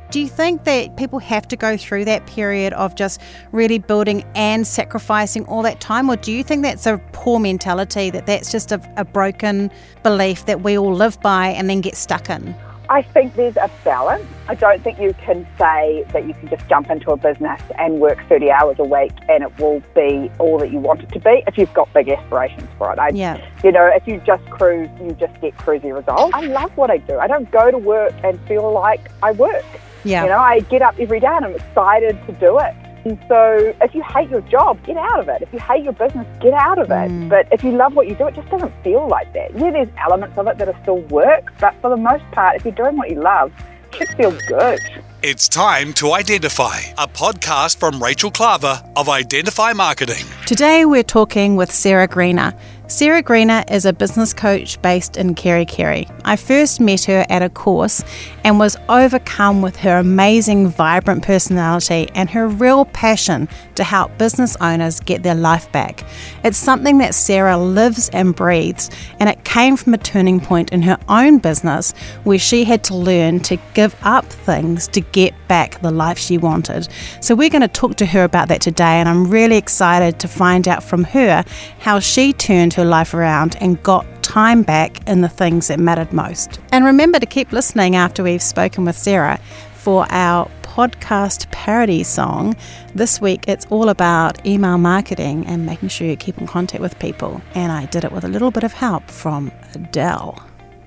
Do you think that people have to go through that period of just really building and sacrificing all that time? Or do you think that's a poor mentality, that's just a broken belief that we all live by and then get stuck in? I think there's a balance. I don't think you can say that you can just jump into a business and work 30 hours a week and it will be all that you want it to be if you've got big aspirations for it. If you just cruise, you just get cruisy results. I love what I do. I don't go to work and feel like I work. Yeah. I get up every day and I'm excited to do it. And so if you hate your job, get out of it. If you hate your business, get out of it. But if you love what you do, it just doesn't feel like that. Yeah, there's elements of it that are still work, but for the most part, if you're doing what you love, it should feel good. It's time to Identify, a podcast from Rachel Klaver of Identify Marketing. Today we're talking with Sarah Greener. Sarah Greener is a business coach based in Kerikeri. I first met her at a course and was overcome with her amazing, vibrant personality and her real passion to help business owners get their life back. It's something that Sarah lives and breathes, and it came from a turning point in her own business where she had to learn to give up things to get back the life she wanted. So we're going to talk to her about that today, and I'm really excited to find out from her how she turned her life around and got time back in the things that mattered most. And remember to keep listening after we've spoken with Sarah for our podcast parody song. This week it's all about email marketing and making sure you keep in contact with people, and I did it with a little bit of help from Adele.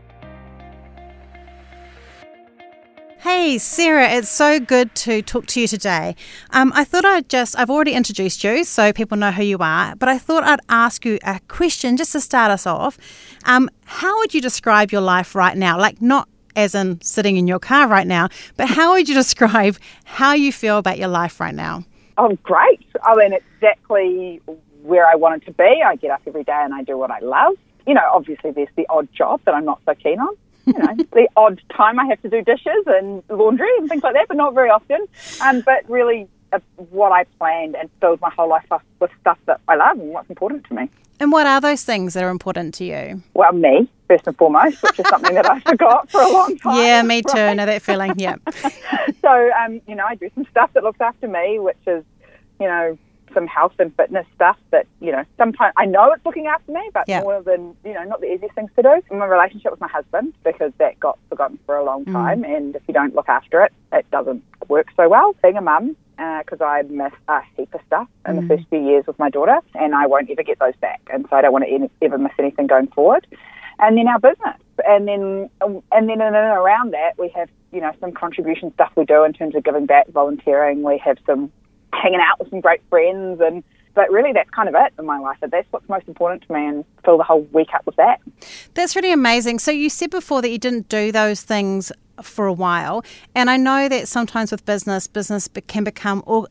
Hey Sarah, it's so good to talk to you today. I thought I've already introduced you so people know who you are, but I thought I'd ask you a question just to start us off. How would you describe your life right now? Like, not as in sitting in your car right now, but how would you describe how you feel about your life right now? Oh, great. I mean, it's exactly where I want it to be. I get up every day and I do what I love. Obviously there's the odd job that I'm not so keen on. The odd time I have to do dishes and laundry and things like that, but not very often. But really what I planned and filled my whole life up with stuff that I love and what's important to me. And what are those things that are important to you? Well, me, first and foremost, which is something that I forgot for a long time. Yeah, me too. I know that feeling, yeah. So, I do some stuff that looks after me, which is, some health and fitness stuff that, sometimes I know it's looking after me, but more than, not the easiest things to do. My relationship with my husband, because that got forgotten for a long time, and if you don't look after it, it doesn't work so well. Being a mum, because I missed a heap of stuff in the first few years with my daughter, and I won't ever get those back, and so I don't want to ever miss anything going forward. And then our business, and then in and around that, we have, some contribution stuff we do in terms of giving back, volunteering. We have some hanging out with some great friends, but really that's kind of it in my life. That's what's most important to me, and fill the whole week up with that. That's really amazing. So you said before that you didn't do those things for a while, and I know that sometimes with business can become all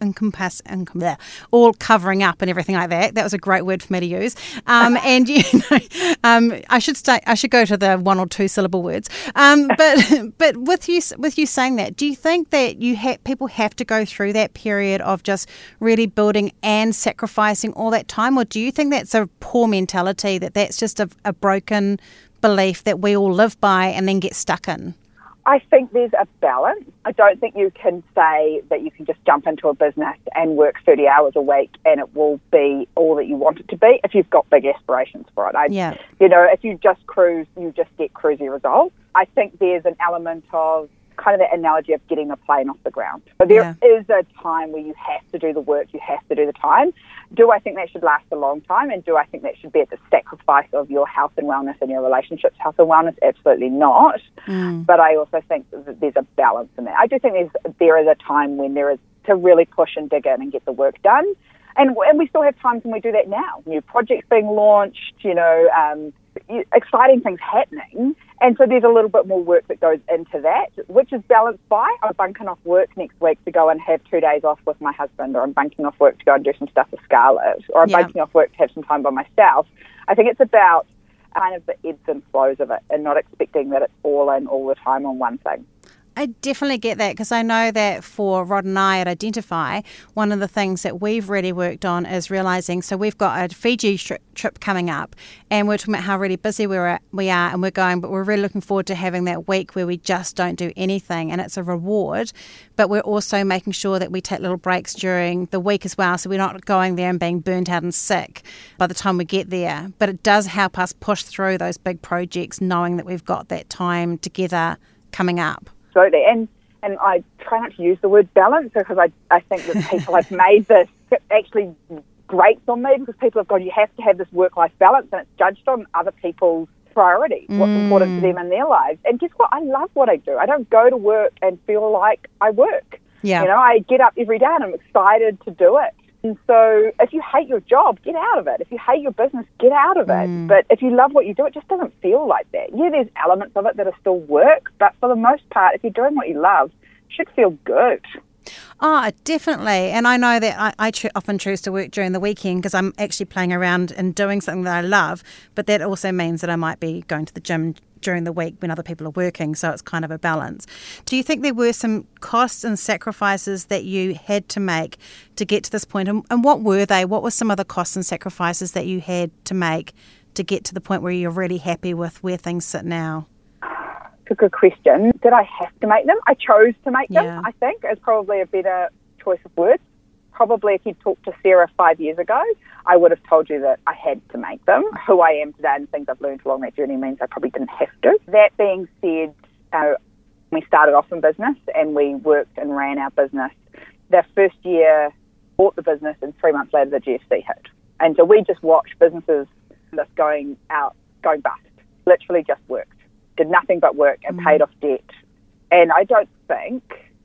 all covering up and everything like that. That was a great word for me to use. And I should go to the 1 or 2 syllable words. But with you saying that, do you think that people have to go through that period of just really building and sacrificing all that time, or do you think that's a poor mentality, that's just a broken belief that we all live by and then get stuck in? I think there's a balance. I don't think you can say that you can just jump into a business and work 30 hours a week and it will be all that you want it to be if you've got big aspirations for it. If you just cruise, you just get cruisy results. I think there's an element of kind of the analogy of getting a plane off the ground. But there is a time where you have to do the work, you have to do the time. Do I think that should last a long time? And do I think that should be at the sacrifice of your health and wellness and your relationships, health and wellness? Absolutely not. But I also think that there's a balance in that. I do think there is a time when there is to really push and dig in and get the work done. And we still have times when we do that now. New projects being launched, exciting things happening. And so there's a little bit more work that goes into that, which is balanced by I'm bunking off work next week to go and have 2 days off with my husband, or I'm bunking off work to go and do some stuff with Scarlett, or I'm bunking off work to have some time by myself. I think it's about kind of the ebbs and flows of it and not expecting that it's all in all the time on one thing. I definitely get that, because I know that for Rod and I at Identify, one of the things that we've really worked on is realising, so we've got a Fiji trip coming up, and we're talking about how really busy we are, and we're going, but we're really looking forward to having that week where we just don't do anything, and it's a reward, but we're also making sure that we take little breaks during the week as well, so we're not going there and being burnt out and sick by the time we get there. But it does help us push through those big projects, knowing that we've got that time together coming up. Absolutely. And I try not to use the word balance, because I think that people have made this actually grates on me, because people have gone, you have to have this work-life balance, and it's judged on other people's priorities, what's important to them in their lives. And guess what? I love what I do. I don't go to work and feel like I work. Yeah. You know, I get up every day and I'm excited to do it. And so if you hate your job, get out of it. If you hate your business, get out of it. But if you love what you do, it just doesn't feel like that. Yeah, there's elements of it that are still work, but for the most part, if you're doing what you love, it should feel good. Oh, definitely. And I know that I often choose to work during the weekend because I'm actually playing around and doing something that I love, but that also means that I might be going to the gym during the week when other people are working, so it's kind of a balance. Do you think there were some costs and sacrifices that you had to make to get to this point? And what were they? What were some of the costs and sacrifices that you had to make to get to the point where you're really happy with where things sit now? It's a good question. Did I have to make them? I chose to make them, I think, is probably a better choice of words. Probably if you'd talked to Sarah 5 years ago, I would have told you that I had to make them. Who I am today and things I've learned along that journey means I probably didn't have to. That being said, we started off in business and we worked and ran our business. The first year, bought the business, and 3 months later the GFC hit. And so we just watched businesses just going bust. Literally just worked. Did nothing but work and paid off debt. And I don't think...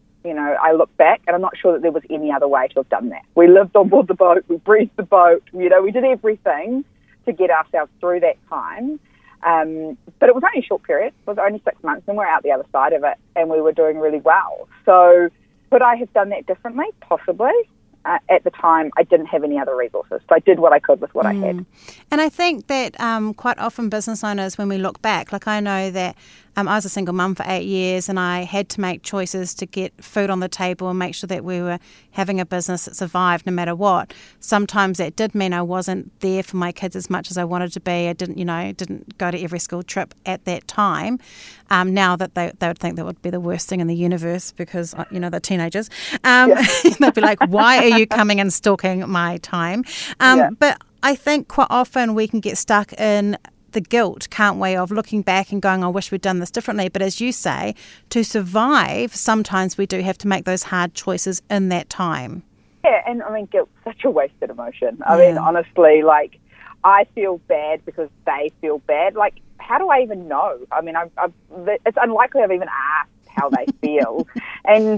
I look back and I'm not sure that there was any other way to have done that. We lived on board the boat, we breathed the boat, we did everything to get ourselves through that time. But it was only a short period. It was only 6 months and we're out the other side of it and we were doing really well. So could I have done that differently? Possibly. At the time, I didn't have any other resources. So I did what I could with what I had. And I think that quite often business owners, when we look back, like I know that I was a single mum for 8 years and I had to make choices to get food on the table and make sure that we were having a business that survived no matter what. Sometimes that did mean I wasn't there for my kids as much as I wanted to be. I didn't go to every school trip at that time. Now that they would think that would be the worst thing in the universe because, they're teenagers. They'd be like, why are you coming and stalking my time? But I think quite often we can get stuck in the guilt, can't we, of looking back and going, I wish we'd done this differently. But as you say, to survive, sometimes we do have to make those hard choices in that time. Yeah, and guilt's such a wasted emotion. I mean, honestly, I feel bad because they feel bad. How do I even know? I mean, it's unlikely I've even asked how they feel. And,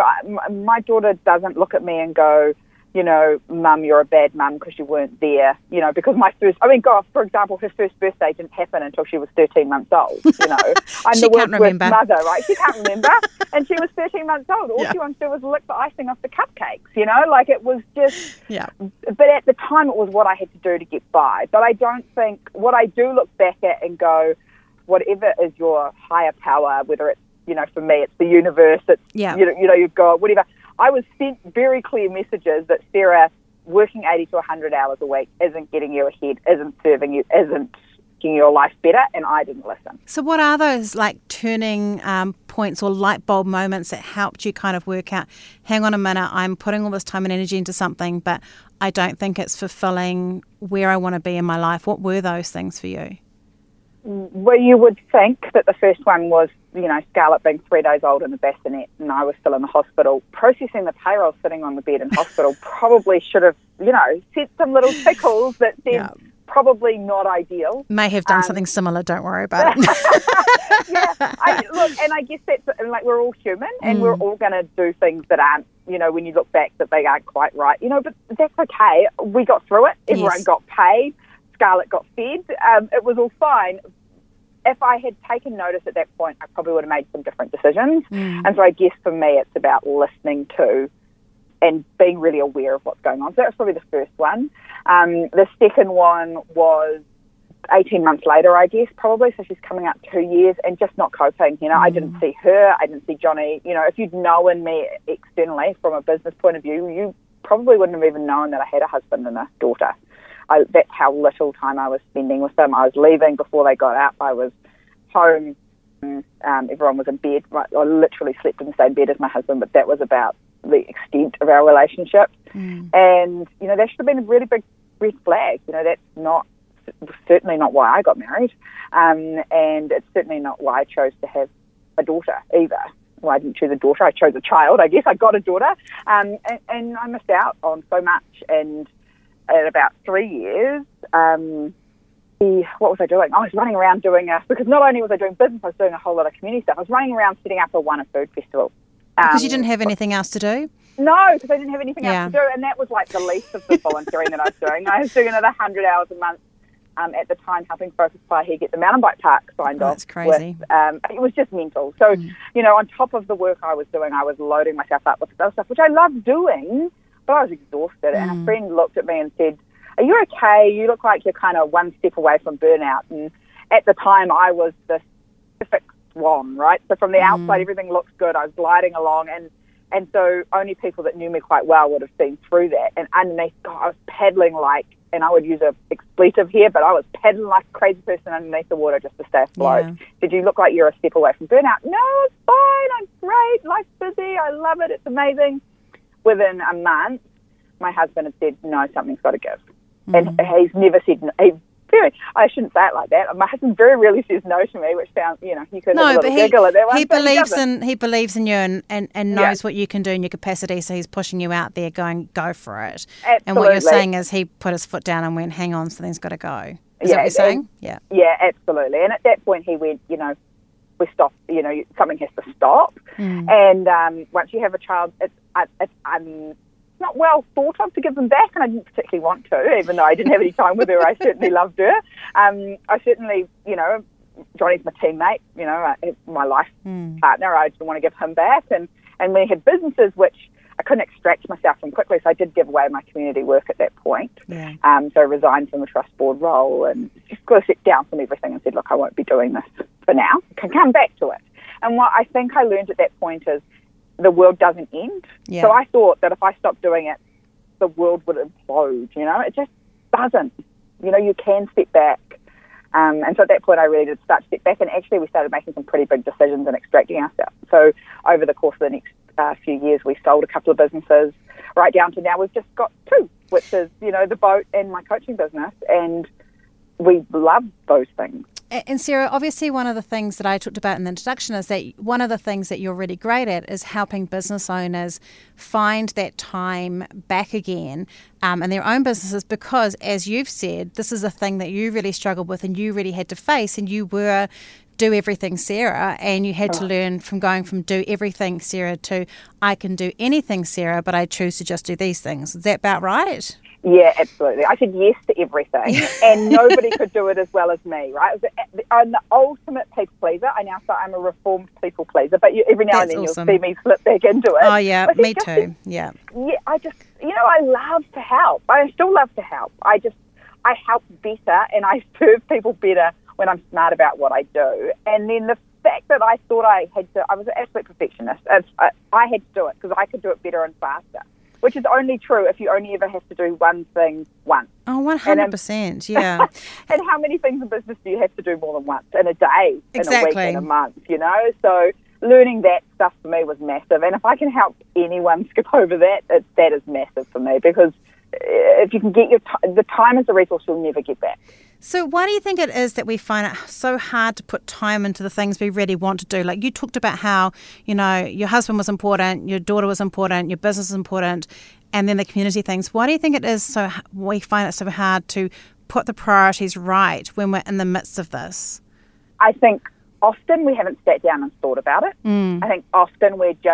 my daughter doesn't look at me and go, Mum, you're a bad mum because you weren't there, because for example, her first birthday didn't happen until she was 13 months old, I'm the worst mother, right? She can't remember. And she was 13 months old. All she wants to do was lick the icing off the cupcakes, it was just, but at the time it was what I had to do to get by. But I don't think, what I do look back at and go, whatever is your higher power, whether it's, for me, it's the universe, it's, you've got whatever. I was sent very clear messages that, Sarah, working 80 to 100 hours a week isn't getting you ahead, isn't serving you, isn't making your life better, and I didn't listen. So what are those turning points or light bulb moments that helped you kind of work out, hang on a minute, I'm putting all this time and energy into something, but I don't think it's fulfilling where I want to be in my life? What were those things for you? Well, you would think that the first one was, Scarlett being 3 days old in the bassinet and I was still in the hospital. Processing the payroll sitting on the bed in hospital probably should have, set some little tickles that said probably not ideal. May have done something similar, don't worry about it. I guess that's, we're all human and we're all going to do things that aren't, when you look back that they aren't quite right, but that's okay. We got through it. Everyone got paid. Scarlett got fed. It was all fine. If I had taken notice at that point, I probably would have made some different decisions. And so I guess for me, it's about listening to and being really aware of what's going on. So that was probably the first one. The second one was 18 months later, I guess, probably. So she's coming up 2 years and just not coping. I didn't see her. I didn't see Johnny. If you'd known me externally from a business point of view, you probably wouldn't have even known that I had a husband and a daughter. That's how little time I was spending with them. I was leaving before they got up. I was home. Everyone was in bed. I literally slept in the same bed as my husband, but that was about the extent of our relationship. And, that should have been a really big red flag. That's certainly not why I got married. And it's certainly not why I chose to have a daughter either. Well, I didn't choose a daughter. I chose a child. I guess I got a daughter. And I missed out on so much. And at about 3 years, what was I doing? I was running around because not only was I doing business, I was doing a whole lot of community stuff. I was running around setting up a One Food Festival. Because you didn't have anything else to do? No, because I didn't have anything else to do. And that was like the least of the volunteering that I was doing. I was doing another 100 hours a month at the time, helping Focus Pahi get the mountain bike park signed off. That's crazy. It was just mental. So, on top of the work I was doing, I was loading myself up with other stuff, which I loved doing, but I was exhausted. And a friend looked at me and said, "Are you okay? You look like you're kind of one step away from burnout." And at the time, I was this perfect swan, right? So from the outside, everything looks good. I was gliding along, and so only people that knew me quite well would have seen through that. And underneath, I was paddling like, and I would use an expletive here, but I was paddling like a crazy person underneath the water just to stay afloat. Yeah. Did you look like you're a step away from burnout? No, it's fine. I'm great. Life's busy. I love it. It's amazing. Within a month, my husband had said, "No, something's got to give." And he's never said no. I shouldn't say it like that. My husband very rarely says no to me, which sounds, you could have a little giggle at that one. He believes in you and knows what you can do in your capacity, so he's pushing you out there going, go for it. Absolutely. And what you're saying is he put his foot down and went, hang on, something's got to go. Is that what you're saying? Yeah. Yeah, absolutely. And at that point he went, we stopped, something has to stop. And once you have a child, it's not well thought of to give them back, and I didn't particularly want to, even though I didn't have any time with her. I certainly loved her. I certainly, Johnny's my teammate, my life partner. I didn't want to give him back. And we had businesses which I couldn't extract myself from quickly, so I did give away my community work at that point. Yeah. So I resigned from the trust board role and just got to sit down from everything and said, look, I won't be doing this for now. I can come back to it. And what I think I learned at that point is the world doesn't end. Yeah. So I thought that if I stopped doing it, the world would implode, It just doesn't. You can step back. And so at that point I really did start to step back, and actually we started making some pretty big decisions and extracting ourselves. So over the course of the next few years we sold a couple of businesses, right down to now we've just got two, which is, the boat and my coaching business, and we love those things. And Sarah, obviously one of the things that I talked about in the introduction is that one of the things that you're really great at is helping business owners find that time back again in their own businesses, because, as you've said, this is a thing that you really struggled with and you really had to face, and you were do everything Sarah, and you had to learn from going from do everything Sarah to I can do anything Sarah, but I choose to just do these things. Is that about right? Yeah, absolutely. I said yes to everything, and nobody could do it as well as me, right? I'm the ultimate people pleaser. I now say I'm a reformed people pleaser, but every now and then you'll see me slip back into it. Oh, yeah, me too, yeah. Yeah, I just, I love to help. I still love to help. I help better, and I serve people better when I'm smart about what I do. And then the fact that I thought I was an absolute perfectionist. I had to do it because I could do it better and faster, which is only true if you only ever have to do one thing once. Oh, 100%, yeah. And how many things in business do you have to do more than once? In a day, exactly. In a week, in a month, So learning that stuff for me was massive. And if I can help anyone skip over that, that is massive for me, because if you can get the time is a resource you'll never get back. So why do you think it is that we find it so hard to put time into the things we really want to do? Like you talked about how, your husband was important, your daughter was important, your business is important, and then the community things. Why do you think it is so we find it so hard to put the priorities right when we're in the midst of this? I think often we haven't sat down and thought about it. I think often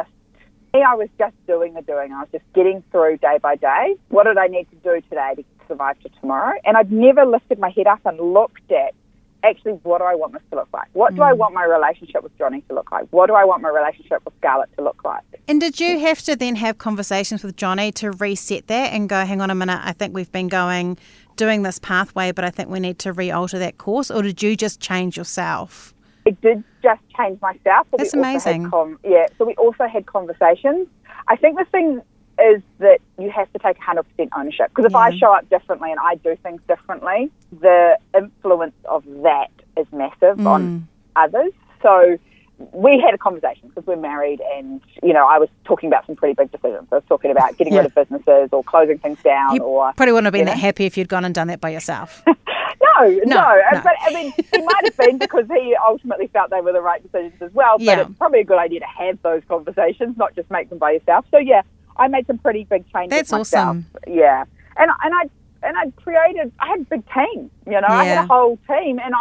I was just doing the doing. I was just getting through day by day. What did I need to do today to survive to tomorrow? And I'd never lifted my head up and looked at actually, what do I want this to look like? What do I want my relationship with Johnny to look like? What do I want my relationship with Scarlett to look like? And did you have to then have conversations with Johnny to reset that and go, hang on a minute, I think we've been doing this pathway, but I think we need to re-alter that course? Or did you just change yourself? It did just change myself. But that's amazing. So we also had conversations. I think the thing is that you have to take 100% ownership. Because if I show up differently and I do things differently, the influence of that is massive on others. So we had a conversation because we're married and, I was talking about some pretty big decisions. I was talking about getting rid of businesses or closing things down. You probably wouldn't have been that happy if you'd gone and done that by yourself. No. But, I mean, he might have been because he ultimately felt they were the right decisions as well. But it's probably a good idea to have those conversations, not just make them by yourself. So, I made some pretty big changes That's myself. Awesome. Yeah. And I had a big team, I had a whole team and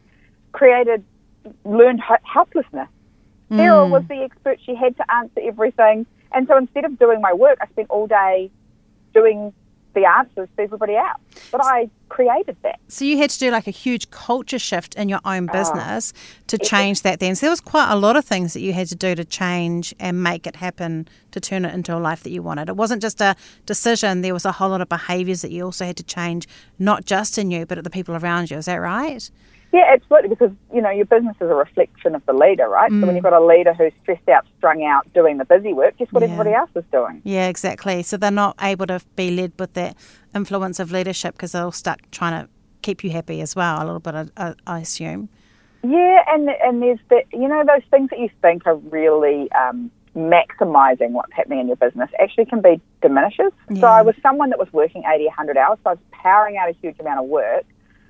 learned helplessness. Sarah was the expert. She had to answer everything. And so instead of doing my work, I spent all day doing the answers to everybody else. But I created that. So you had to do like a huge culture shift in your own business to change that then. So there was quite a lot of things that you had to do to change and make it happen to turn it into a life that you wanted. It wasn't just a decision. There was a whole lot of behaviours that you also had to change, not just in you, but at the people around you. Is that right? Yeah, absolutely, because, your business is a reflection of the leader, right? So when you've got a leader who's stressed out, strung out, doing the busy work, guess what everybody else is doing? Yeah, exactly. So they're not able to be led with that influence of leadership because they're all stuck trying to keep you happy as well, a little bit, I assume. Yeah, and there's those things that you think are really maximising what's happening in your business actually can be diminishes. Yeah. So I was someone that was working 80, 100 hours, so I was powering out a huge amount of work.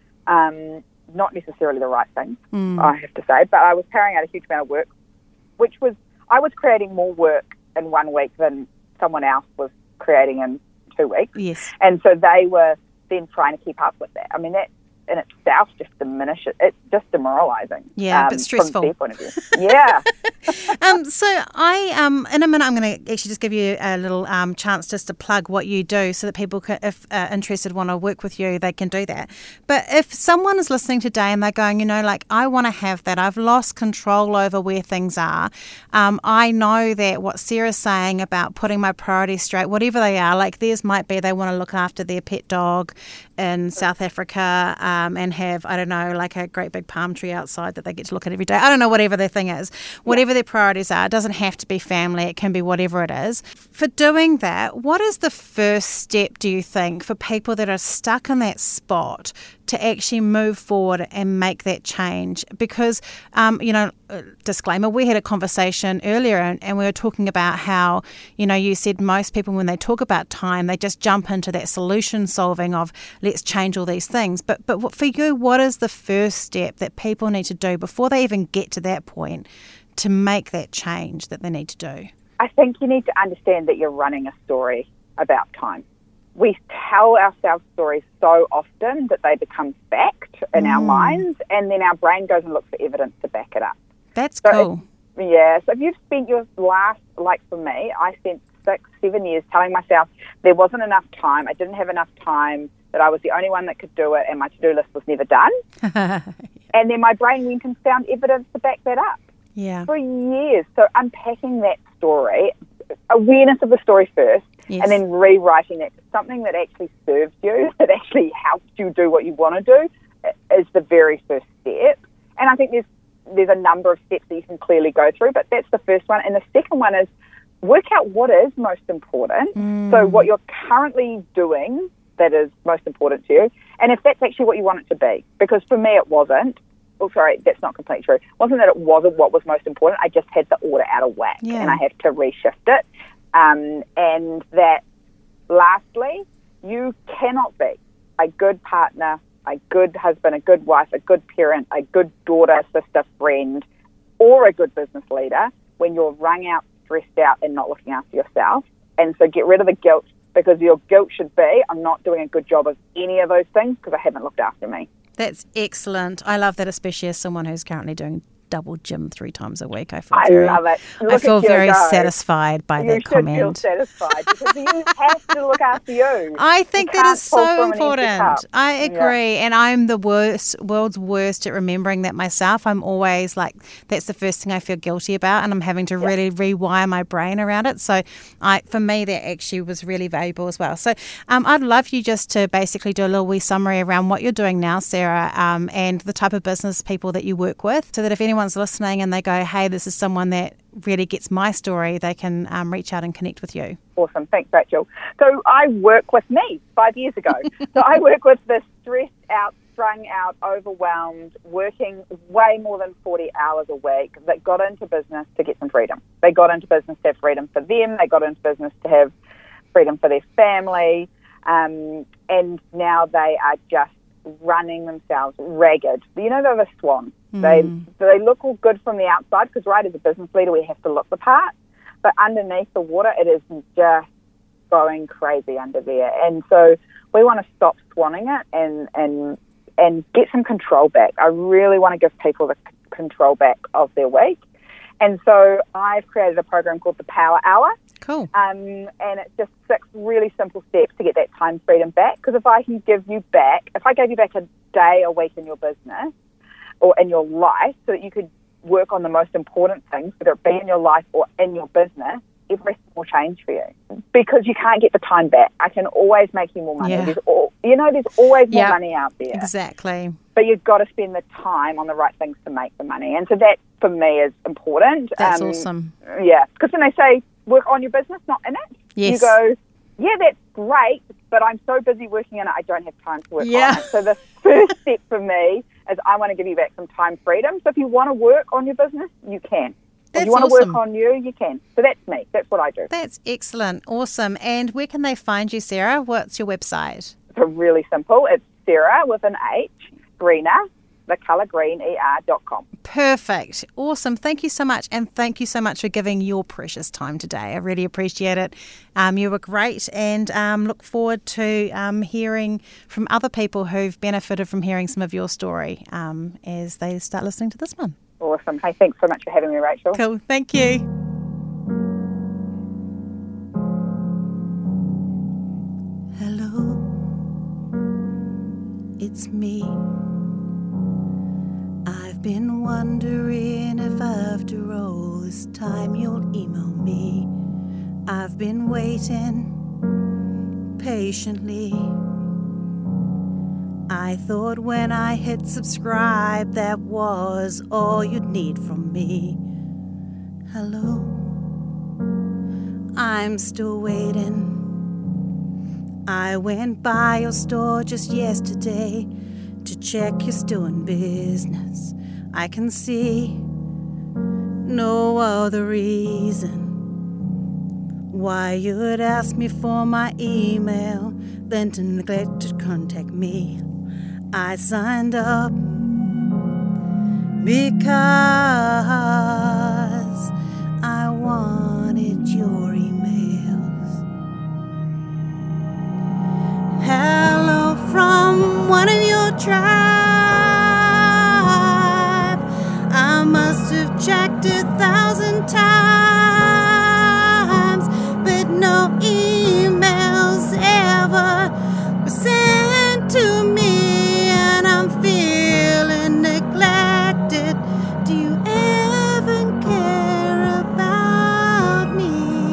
Not necessarily the right thing, I have to say, but I was carrying out a huge amount of work, I was creating more work in 1 week than someone else was creating in 2 weeks. Yes. And so they were then trying to keep up with that. I mean, that in itself just diminishes. It's just demoralising. Yeah, but stressful. From their point of view. Yeah. So in a minute, I'm going to actually just give you a little chance just to plug what you do so that people, if interested, want to work with you, they can do that. But if someone is listening today and they're going, I want to have that. I've lost control over where things are. I know that what Sarah's saying about putting my priorities straight, whatever they are, like theirs might be they want to look after their pet dog in South Africa and have, I don't know, like a great big palm tree outside that they get to look at every day. I don't know, whatever their thing is. Whatever their priorities are, it doesn't have to be family, it can be whatever it is. For doing that, what is the first step, do you think, for people that are stuck in that spot to actually move forward and make that change? Because, disclaimer, we had a conversation earlier and we were talking about how, you said most people when they talk about time, they just jump into that solution solving of let's change all these things. But for you, what is the first step that people need to do before they even get to that point to make that change that they need to do? I think you need to understand that you're running a story about time. We tell ourselves stories so often that they become fact in our minds, and then our brain goes and looks for evidence to back it up. That's cool. So if you've spent your last, like for me, I spent 6-7 years telling myself there wasn't enough time, I didn't have enough time, that I was the only one that could do it, and my to-do list was never done. And then my brain went and found evidence to back that up. Yeah. For years. So unpacking that story, awareness of the story first, and then rewriting it, something that actually serves you, that actually helps you do what you want to do, is the very first step. And I think there's a number of steps that you can clearly go through, but that's the first one. And the second one is work out what is most important. So what you're currently doing that is most important to you, and if that's actually what you want it to be. Because for me it wasn't. Oh, sorry, that's not completely true. It wasn't that it wasn't what was most important. I just had the order out of whack, and I have to reshift it. And that, lastly, you cannot be a good partner, a good husband, a good wife, a good parent, a good daughter, sister, friend, or a good business leader when you're wrung out, stressed out, and not looking after yourself. And so get rid of the guilt, because your guilt should be, I'm not doing a good job of any of those things because I haven't looked after me. That's excellent. I love that, especially as someone who's currently doing double gym 3 times a week. I feel love it. I feel very satisfied by that comment. You should feel satisfied because you have to look after you. I think that is so important. I agree. And I'm the world's worst at remembering that myself. I'm always like, that's the first thing I feel guilty about, and I'm having to really rewire my brain around it. So for me, that actually was really valuable as well. So I'd love you just to basically do a little wee summary around what you're doing now, Sarah, and the type of business people that you work with, so that if anyone's listening and they go, hey, this is someone that really gets my story, they can reach out and connect with you. Awesome. Thanks, Rachel. So I work with me 5 years ago. So I work with the stressed out, strung out, overwhelmed, working way more than 40 hours a week that got into business to get some freedom. They got into business to have freedom for them. They got into business to have freedom for their family. And now they are just running themselves ragged. You know, they're the swans. They look all good from the outside because, right, as a business leader, we have to look the part. But underneath the water, it is just going crazy under there. And so we want to stop swanning it and get some control back. I really want to give people the control back of their week. And so I've created a program called the Power Hour. Cool. And it's just 6 really simple steps to get that time freedom back. Because if I gave you back a day a week in your business or in your life so that you could work on the most important things, whether it be in your life or in your business, everything will change for you. Because you can't get the time back. I can always make you more money. Yeah. There's always more money out there. Exactly. But you've got to spend the time on the right things to make the money. And so that, for me, is important. That's awesome. Yeah. Because when they say work on your business, not in it, you go, yeah, that's great, but I'm so busy working in it, I don't have time to work on it. So the first step for me is I want to give you back some time freedom. So if you want to work on your business, you can. If you want to work on you can. So that's me. That's what I do. That's excellent. Awesome. And where can they find you, Sarah? What's your website? It's really simple. It's Sarah with an H, Greener, the colour green, er.com. Perfect. Awesome. Thank you so much. And thank you so much for giving your precious time today. I really appreciate it. You were great, and look forward to hearing from other people who've benefited from hearing some of your story as they start listening to this one. Awesome. Hey, thanks so much for having me, Rachel. Cool. Thank you. Hello. It's me. I've been wondering if after all this time you'll email me. I've been waiting patiently. I thought when I hit subscribe that was all you'd need from me. Hello, I'm still waiting. I went by your store just yesterday to check you're still in business. I can see no other reason why you would ask me for my email than to neglect to contact me. I signed up because I wanted your emails. Hello from one of your tribe. I must have checked 1,000 times, but no emails ever were sent to me, and I'm feeling neglected. Do you even care about me?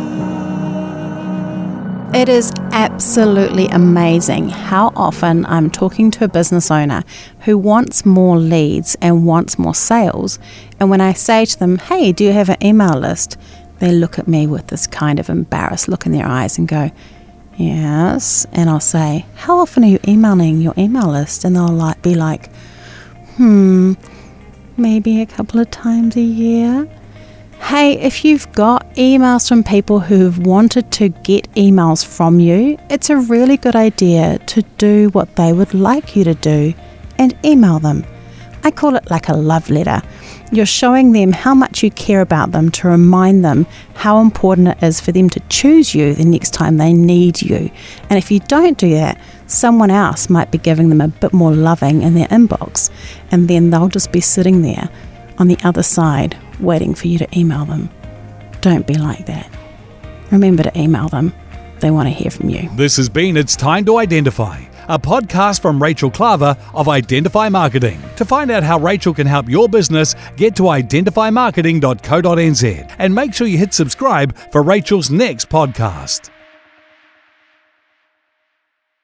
It is absolutely amazing how often I'm talking to a business owner who wants more leads and wants more sales, and when I say to them, hey, do you have an email list? They look at me with this kind of embarrassed look in their eyes and go, yes. And I'll say, how often are you emailing your email list? And they'll be like, maybe a couple of times a year. Hey, if you've got emails from people who've wanted to get emails from you, it's a really good idea to do what they would like you to do and email them. I call it like a love letter. You're showing them how much you care about them to remind them how important it is for them to choose you the next time they need you. And if you don't do that, someone else might be giving them a bit more loving in their inbox, and then they'll just be sitting there on the other side waiting for you to email them. Don't be like that. Remember to email them. They want to hear from you. This has been It's Time to Identify, a podcast from Rachel Klaver of Identify Marketing. To find out how Rachel can help your business, get to identifymarketing.co.nz and make sure you hit subscribe for Rachel's next podcast.